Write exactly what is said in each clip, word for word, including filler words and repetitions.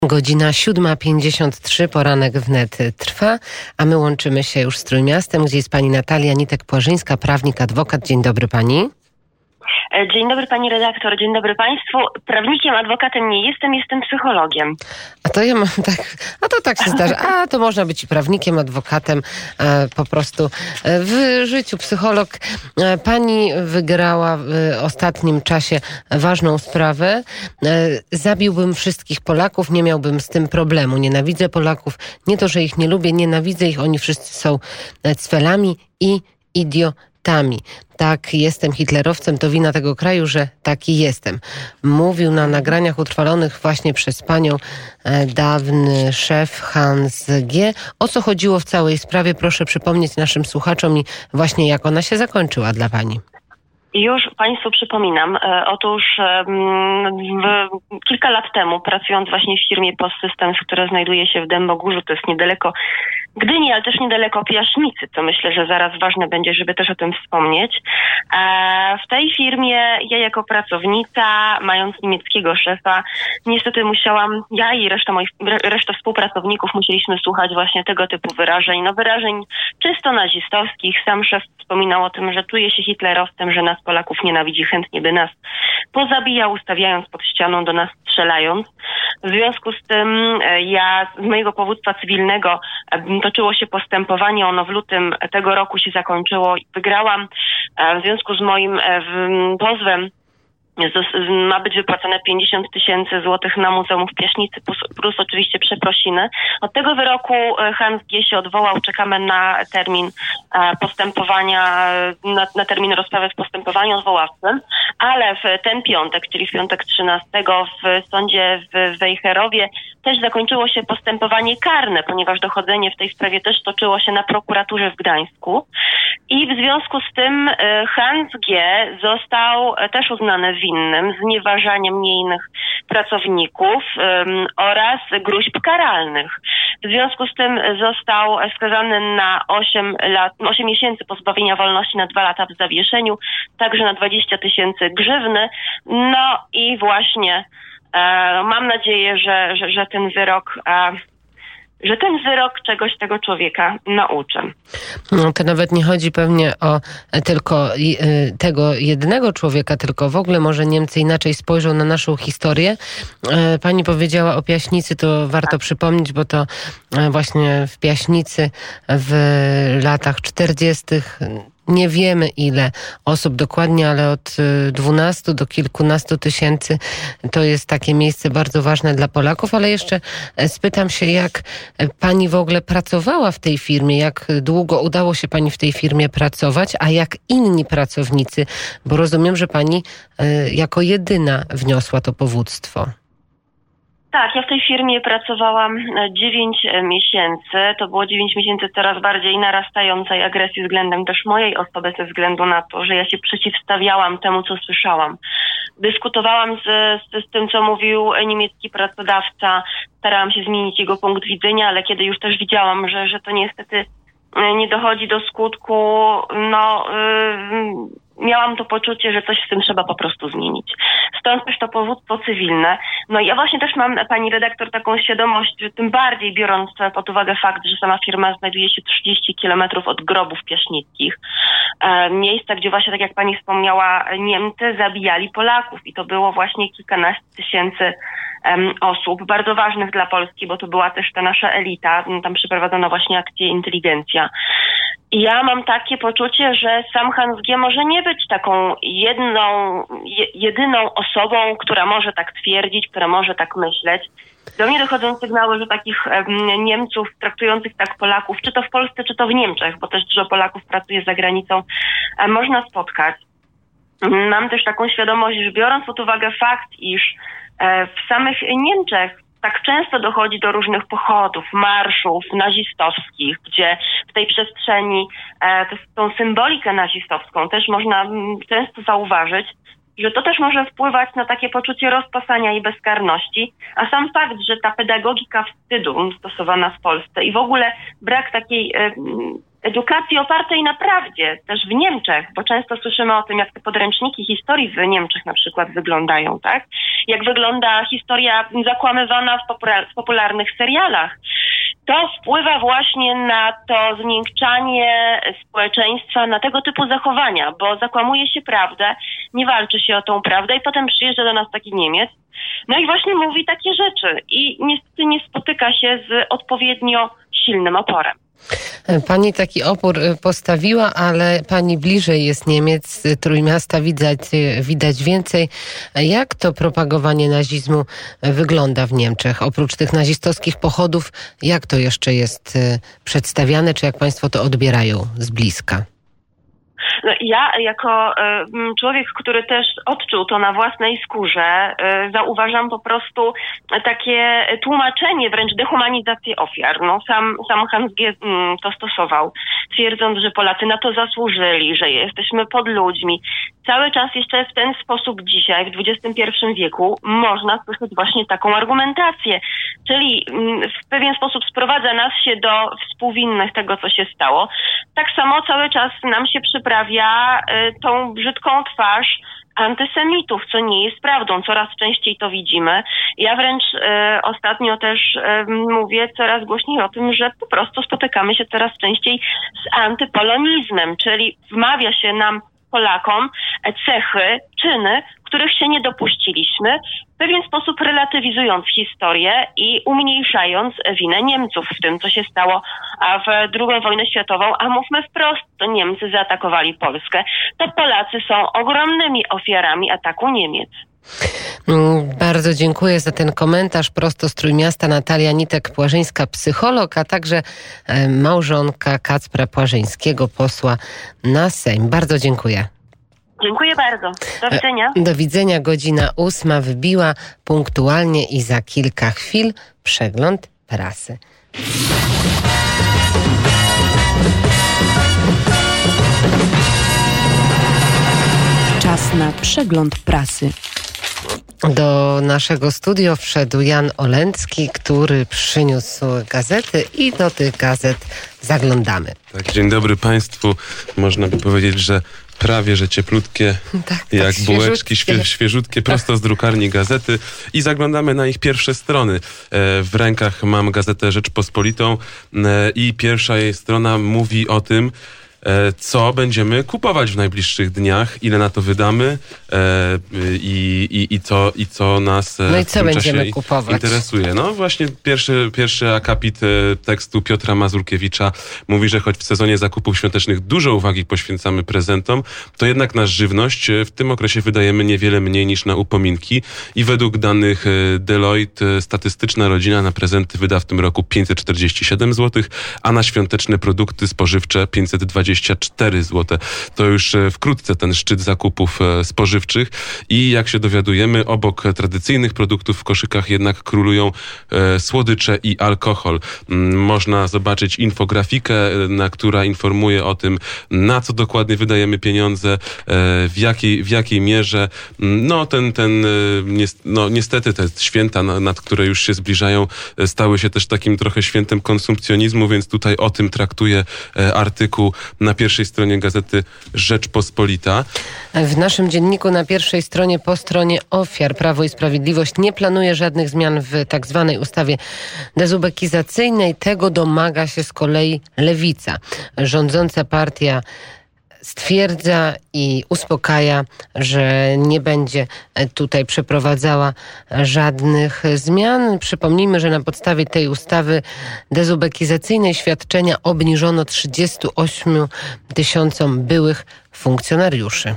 Godzina siódma pięćdziesiąt trzy, poranek wnet trwa, a my łączymy się już z Trójmiastem, gdzie jest pani Natalia Nitek-Płażyńska, prawnik, adwokat. Dzień dobry pani. Dzień dobry pani redaktor, dzień dobry państwu. Prawnikiem, adwokatem nie jestem, jestem psychologiem. A to ja mam tak, a to tak się zdarza. A to można być i prawnikiem, adwokatem, e, po prostu e, w życiu psycholog. E, pani wygrała w ostatnim czasie ważną sprawę. E, zabiłbym wszystkich Polaków, nie miałbym z tym problemu. Nienawidzę Polaków. Nie to, że ich nie lubię, nienawidzę ich. Oni wszyscy są cwelami i idiotami. Tak, jestem hitlerowcem, to wina tego kraju, że taki jestem. Mówił na nagraniach utrwalonych właśnie przez panią e, dawny szef Hans G. O co chodziło w całej sprawie? Proszę przypomnieć naszym słuchaczom i właśnie jak ona się zakończyła dla pani. Już państwu przypominam. E, otóż e, w, kilka lat temu, pracując właśnie w firmie Post Systems, która znajduje się w Dębogórzu, to jest niedaleko Gdyni, ale też niedaleko Piaśnicy, co myślę, że zaraz ważne będzie, żeby też o tym wspomnieć. E, w tej firmie ja jako pracownica, mając niemieckiego szefa, niestety musiałam, ja i reszta moich, reszta współpracowników musieliśmy słuchać właśnie tego typu wyrażeń. No wyrażeń czysto nazistowskich. Sam szef wspominał o tym, że czuje się hitlerowcem, że nas Polaków nienawidzi, chętnie by nas pozabijał, ustawiając pod ścianą, do nas strzelając. W związku z tym ja z mojego powództwa cywilnego toczyło się postępowanie, ono w lutym tego roku się zakończyło i wygrałam. W związku z moim pozwem ma być wypłacone pięćdziesiąt tysięcy złotych na Muzeum w Piaśnicy, plus, plus oczywiście przeprosiny. Od tego wyroku Hans G. się odwołał, czekamy na termin postępowania, na, na termin rozprawy w postępowaniu odwoławczym, ale w ten piątek, czyli w piątek trzynastego w sądzie w Wejherowie też zakończyło się postępowanie karne, ponieważ dochodzenie w tej sprawie też toczyło się na prokuraturze w Gdańsku i w związku z tym Hans G. został też uznany winnym znieważania mnie i innych pracowników um, oraz gróźb karalnych. W związku z tym został skazany na osiem lat, osiem miesięcy pozbawienia wolności, na dwa lata w zawieszeniu, także na dwadzieścia tysięcy grzywny. No i właśnie e, mam nadzieję, że, że, że ten wyrok e, że ten wyrok czegoś tego człowieka nauczy. No, to nawet nie chodzi pewnie o tylko y, tego jednego człowieka, tylko w ogóle może Niemcy inaczej spojrzą na naszą historię. Y, pani powiedziała o Piaśnicy, to warto przypomnieć, bo to y, właśnie w Piaśnicy w latach czterdziestych nie wiemy ile osób dokładnie, ale od dwunastu do kilkunastu tysięcy to jest takie miejsce bardzo ważne dla Polaków, ale jeszcze spytam się, jak pani w ogóle pracowała w tej firmie, jak długo udało się pani w tej firmie pracować, a jak inni pracownicy, bo rozumiem, że pani jako jedyna wniosła to powództwo. Tak, ja w tej firmie pracowałam dziewięć miesięcy. To było dziewięć miesięcy coraz bardziej narastającej agresji względem też mojej osoby, ze względu na to, że ja się przeciwstawiałam temu, co słyszałam. Dyskutowałam z, z, z tym, co mówił niemiecki pracodawca. Starałam się zmienić jego punkt widzenia, ale kiedy już też widziałam, że, że to niestety nie dochodzi do skutku, no yy, miałam to poczucie, że coś z tym trzeba po prostu zmienić. Stąd też to powództwo cywilne. No i ja właśnie też mam, pani redaktor, taką świadomość, że tym bardziej biorąc pod uwagę fakt, że sama firma znajduje się trzydzieści kilometrów od grobów piaśnickich. E, miejsca, gdzie właśnie, tak jak pani wspomniała, Niemcy zabijali Polaków i to było właśnie kilkanaście tysięcy um, osób, bardzo ważnych dla Polski, bo to była też ta nasza elita. Tam przeprowadzono właśnie akcję Inteligencja. I ja mam takie poczucie, że sam Hans G. może nie być taką jedną, je, jedyną osobą, która może tak twierdzić, która może tak myśleć. Do mnie dochodzą sygnały, że takich um, Niemców traktujących tak Polaków, czy to w Polsce, czy to w Niemczech, bo też dużo Polaków pracuje za granicą, um, można spotkać. Mam też taką świadomość, że biorąc pod uwagę fakt, iż e, w samych Niemczech tak często dochodzi do różnych pochodów, marszów nazistowskich, gdzie w tej przestrzeni e, tą symbolikę nazistowską też można m, często zauważyć, że to też może wpływać na takie poczucie rozpasania i bezkarności, a sam fakt, że ta pedagogika wstydu stosowana w Polsce i w ogóle brak takiej e, edukacji opartej na prawdzie, też w Niemczech, bo często słyszymy o tym, jak te podręczniki historii w Niemczech na przykład wyglądają, tak? Jak wygląda historia zakłamywana w, popular- w popularnych serialach. To wpływa właśnie na to zmiękczanie społeczeństwa, na tego typu zachowania, bo zakłamuje się prawdę, nie walczy się o tą prawdę i potem przyjeżdża do nas taki Niemiec, no i właśnie mówi takie rzeczy i niestety nie spotyka się z odpowiednio silnym oporem. Pani taki opór postawiła, ale pani bliżej jest Niemiec, Trójmiasta, widać, widać więcej. Jak to propagowanie nazizmu wygląda w Niemczech? Oprócz tych nazistowskich pochodów, jak to jeszcze jest przedstawiane, czy jak państwo to odbierają z bliska? No, ja jako y, człowiek, który też odczuł to na własnej skórze, y, zauważam po prostu takie tłumaczenie, wręcz dehumanizację ofiar. No, sam, sam Hans G. Mm, to stosował, twierdząc, że Polacy na to zasłużyli, że jesteśmy pod ludźmi. Cały czas jeszcze w ten sposób dzisiaj, w dwudziestym pierwszym wieku, można słyszeć właśnie taką argumentację. Czyli mm, w pewien sposób sprowadza nas się do współwinnych tego, co się stało. Tak samo cały czas nam się przyprawia y, tą brzydką twarz antysemitów, co nie jest prawdą. Coraz częściej to widzimy. Ja wręcz y, ostatnio też y, mówię coraz głośniej o tym, że po prostu spotykamy się coraz częściej z antypolonizmem, czyli wmawia się nam, Polakom, cechy, czyny, których się nie dopuściliśmy, w pewien sposób relatywizując historię i umniejszając winę Niemców w tym, co się stało w drugą wojnę światową, a mówmy wprost, to Niemcy zaatakowali Polskę, to Polacy są ogromnymi ofiarami ataku Niemiec. Bardzo dziękuję za ten komentarz. Prosto z Trójmiasta Natalia Nitek-Płażyńska, psycholog, a także małżonka Kacpra Płażyńskiego, posła na Sejm. Bardzo dziękuję. Dziękuję bardzo. Do widzenia. Do widzenia. Godzina ósma wybiła punktualnie i za kilka chwil przegląd prasy. Czas na przegląd prasy. Do naszego studio wszedł Jan Olęcki, który przyniósł gazety i do tych gazet zaglądamy. Tak, dzień dobry Państwu. Można by powiedzieć, że prawie, że cieplutkie, tak, jak tak, bułeczki, świe, świeżutkie, prosto z drukarni gazety i zaglądamy na ich pierwsze strony. W rękach mam gazetę Rzeczpospolitą i pierwsza jej strona mówi o tym, co będziemy kupować w najbliższych dniach, ile na to wydamy e, i, i, i, co, i co nas no i w co tym będziemy czasie kupować? Interesuje. No właśnie pierwszy, pierwszy akapit tekstu Piotra Mazurkiewicza mówi, że choć w sezonie zakupów świątecznych dużo uwagi poświęcamy prezentom, to jednak na żywność w tym okresie wydajemy niewiele mniej niż na upominki i według danych Deloitte statystyczna rodzina na prezenty wyda w tym roku pięćset czterdzieści siedem złotych, a na świąteczne produkty spożywcze pięćset dwadzieścia cztery złote. To już wkrótce ten szczyt zakupów spożywczych i jak się dowiadujemy, obok tradycyjnych produktów w koszykach jednak królują e, słodycze i alkohol. Można zobaczyć infografikę, na która informuje o tym, na co dokładnie wydajemy pieniądze, e, w jakiej, w jakiej mierze. No ten, ten no, niestety te święta, nad które już się zbliżają, stały się też takim trochę świętem konsumpcjonizmu, więc tutaj o tym traktuje artykuł na pierwszej stronie gazety Rzeczpospolita. W naszym dzienniku na pierwszej stronie po stronie ofiar Prawo i Sprawiedliwość nie planuje żadnych zmian w tak zwanej ustawie dezubekizacyjnej. Tego domaga się z kolei Lewica. Rządząca partia stwierdza i uspokaja, że nie będzie tutaj przeprowadzała żadnych zmian. Przypomnijmy, że na podstawie tej ustawy dezubekizacyjnej świadczenia obniżono trzydziestu ośmiu tysiącom byłych funkcjonariuszy.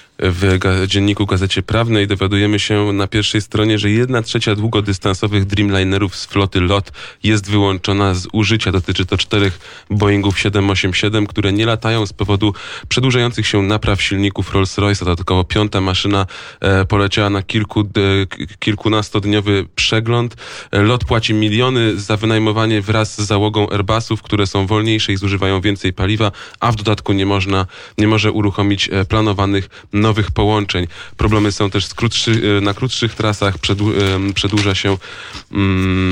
W ga- dzienniku Gazecie Prawnej dowiadujemy się na pierwszej stronie, że jedna trzecia długodystansowych Dreamlinerów z floty L O T jest wyłączona z użycia. Dotyczy to czterech Boeingów siedem osiem siedem, które nie latają z powodu przedłużających się napraw silników Rolls-Royce'a. Dodatkowo piąta maszyna e, poleciała na kilku, de, kilkunastodniowy przegląd. L O T płaci miliony za wynajmowanie wraz z załogą Airbusów, które są wolniejsze i zużywają więcej paliwa, a w dodatku nie można, nie może uruchomić e, planowanych nowych połączeń. Problemy są też z krótszy, na krótszych trasach, przedłu, przedłuża się, um,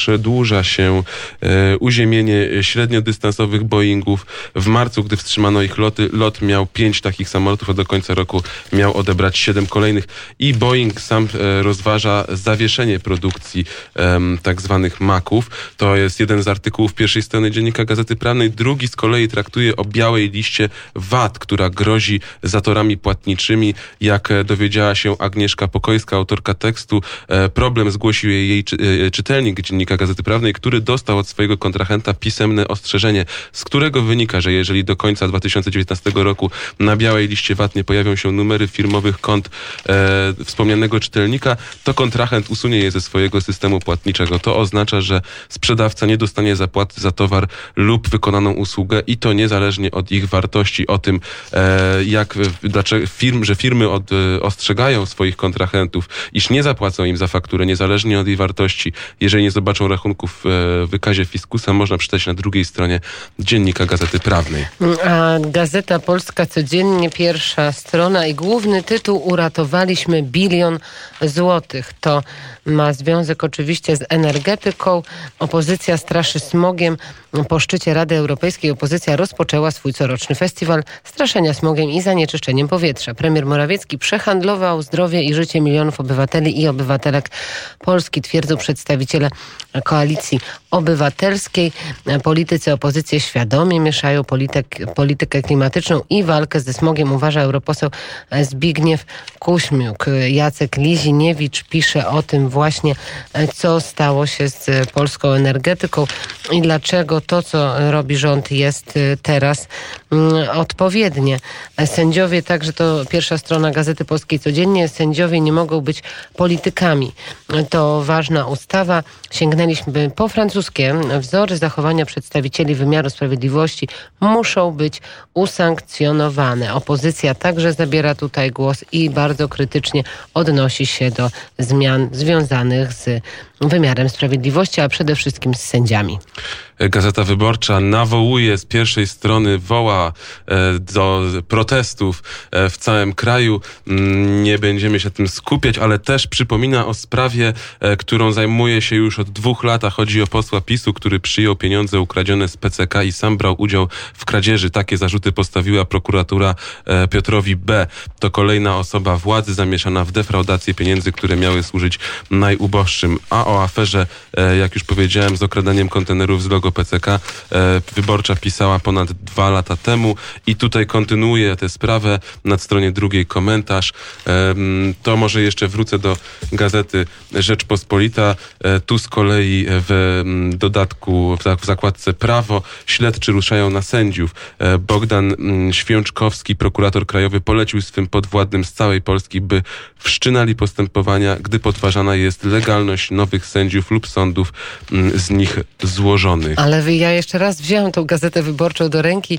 przedłuża się e, uziemienie średniodystansowych Boeingów. W marcu, gdy wstrzymano ich loty, lot miał pięć takich samolotów, a do końca roku miał odebrać siedem kolejnych. I Boeing sam e, rozważa zawieszenie produkcji e, tak zwanych maków. To jest jeden z artykułów pierwszej strony Dziennika Gazety Prawnej. Drugi z kolei traktuje o białej liście V A T, która grozi zatorami płatniczymi. Jak dowiedziała się Agnieszka Pokojska, autorka tekstu, e, problem zgłosił jej, jej czy, e, czytelnik Dziennika Gazety Prawnej, który dostał od swojego kontrahenta pisemne ostrzeżenie, z którego wynika, że jeżeli do końca dwa tysiące dziewiętnastego roku na białej liście V A T nie pojawią się numery firmowych kont e, wspomnianego czytelnika, to kontrahent usunie je ze swojego systemu płatniczego. To oznacza, że sprzedawca nie dostanie zapłaty za towar lub wykonaną usługę i to niezależnie od ich wartości. O tym, e, jak dlaczego firm, że firmy od, e, ostrzegają swoich kontrahentów, iż nie zapłacą im za fakturę niezależnie od jej wartości, jeżeli nie zobaczą rachunków w wykazie fiskusa, można przeczytać na drugiej stronie Dziennika Gazety Prawnej. A Gazeta Polska codziennie, pierwsza strona i główny tytuł: uratowaliśmy bilion złotych. To ma związek oczywiście z energetyką. Opozycja straszy smogiem. Po szczycie Rady Europejskiej opozycja rozpoczęła swój coroczny festiwal straszenia smogiem i zanieczyszczeniem powietrza. Premier Morawiecki przehandlował zdrowie i życie milionów obywateli i obywatelek Polski, twierdzą przedstawiciele Koalicji Obywatelskiej. Politycy opozycji świadomie mieszają polityk, politykę klimatyczną i walkę ze smogiem, uważa europoseł Zbigniew Kuźmiuk. Jacek Liziniewicz pisze o tym właśnie, co stało się z polską energetyką i dlaczego to, co robi rząd, jest teraz odpowiednie. Sędziowie, także to pierwsza strona Gazety Polskiej codziennie, sędziowie nie mogą być politykami. To ważna ustawa. Sięgnęliśmy po francuskie. Wzory zachowania przedstawicieli wymiaru sprawiedliwości muszą być usankcjonowane. Opozycja także zabiera tutaj głos i bardzo krytycznie odnosi się do zmian związanych z wymiarem sprawiedliwości, a przede wszystkim z sędziami. Gazeta Wyborcza nawołuje z pierwszej strony, woła e, do protestów e, w całym kraju. Nie będziemy się tym skupiać, ale też przypomina o sprawie, e, którą zajmuje się już od dwóch lat. Chodzi o posła PiSu, który przyjął pieniądze ukradzione z P C K i sam brał udział w kradzieży. Takie zarzuty postawiła prokuratura e, Piotrowi B. To kolejna osoba władzy zamieszana w defraudację pieniędzy, które miały służyć najuboższym. A o aferze, e, jak już powiedziałem, z okradaniem kontenerów z logo P C K e, Wyborcza pisała ponad dwa lata temu i tutaj kontynuuje tę sprawę. Na stronie drugiej komentarz. E, to może jeszcze wrócę do Gazety Rzeczpospolita. E, tu z kolei w m, dodatku, w, w zakładce Prawo, śledczy ruszają na sędziów. E, Bogdan m, Święczkowski, prokurator krajowy, polecił swym podwładnym z całej Polski, by wszczynali postępowania, gdy podważana jest legalność nowych sędziów lub sądów m, z nich złożonych. Ale ja jeszcze raz wzięłam tą Gazetę Wyborczą do ręki.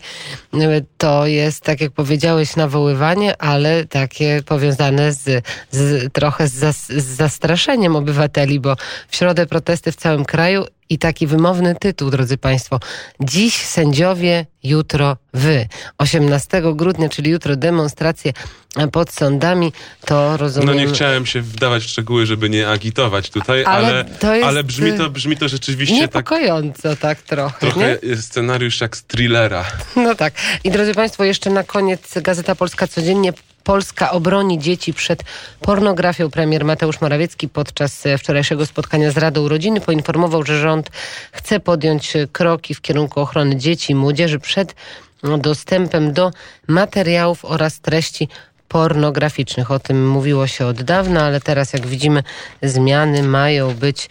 To jest, tak jak powiedziałeś, nawoływanie, ale takie powiązane z, z trochę z, zas, z zastraszeniem obywateli, bo w środę protesty w całym kraju i taki wymowny tytuł, drodzy Państwo. Dziś sędziowie, jutro wy. osiemnastego grudnia, czyli jutro, demonstracje pod sądami. To rozumiem... No nie chciałem się wdawać w szczegóły, żeby nie agitować tutaj, ale, ale, to jest ale brzmi, to, brzmi to rzeczywiście niepokojąco, tak, tak trochę. Trochę nie? Scenariusz jak z thrillera. No tak. I drodzy Państwo, jeszcze na koniec Gazeta Polska codziennie. Polska obroni dzieci przed pornografią. Premier Mateusz Morawiecki podczas wczorajszego spotkania z Radą Rodziny poinformował, że rząd chce podjąć kroki w kierunku ochrony dzieci i młodzieży przed dostępem do materiałów oraz treści pornograficznych. O tym mówiło się od dawna, ale teraz, jak widzimy, zmiany mają być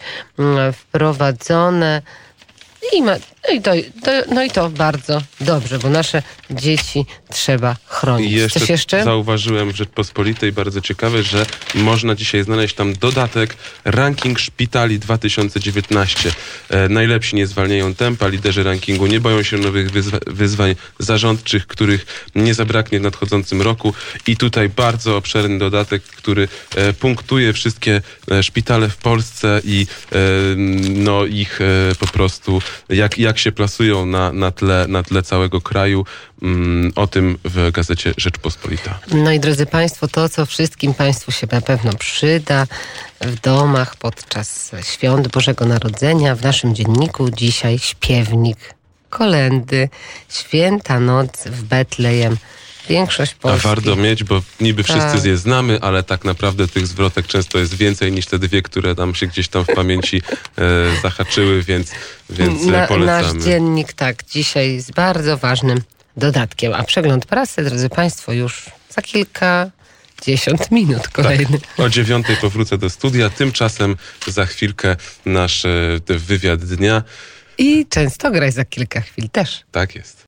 wprowadzone. I ma, no, i to, to, no i to bardzo dobrze, bo nasze dzieci trzeba chronić. Jeszcze Coś jeszcze? Zauważyłem w Rzeczpospolitej bardzo ciekawe, że można dzisiaj znaleźć tam dodatek ranking szpitali dwa tysiące dziewiętnaście. E, najlepsi nie zwalniają tempa, liderzy rankingu nie boją się nowych wyzwa- wyzwań zarządczych, których nie zabraknie w nadchodzącym roku. I tutaj bardzo obszerny dodatek, który e, punktuje wszystkie e, szpitale w Polsce i e, no ich e, po prostu jak, jak się plasują na, na, tle, na tle całego kraju. Mm, o tym w gazecie Rzeczpospolita. No i drodzy Państwo, to co wszystkim Państwu się na pewno przyda w domach podczas świąt Bożego Narodzenia. W naszym dzienniku dzisiaj śpiewnik, kolędy, Święta Noc w Betlejem. Większość Polski. A warto mieć, bo niby wszyscy tak. je znamy, ale tak naprawdę tych zwrotek często jest więcej niż te dwie, które nam się gdzieś tam w pamięci e, zahaczyły, więc, więc Na, polecamy. Nasz dziennik, tak, dzisiaj z bardzo ważnym dodatkiem. A przegląd prasy, drodzy Państwo, już za kilkadziesiąt minut kolejny. Tak, o dziewiątej powrócę do studia, tymczasem za chwilkę nasz e, wywiad dnia. I często graj za kilka chwil też. Tak jest.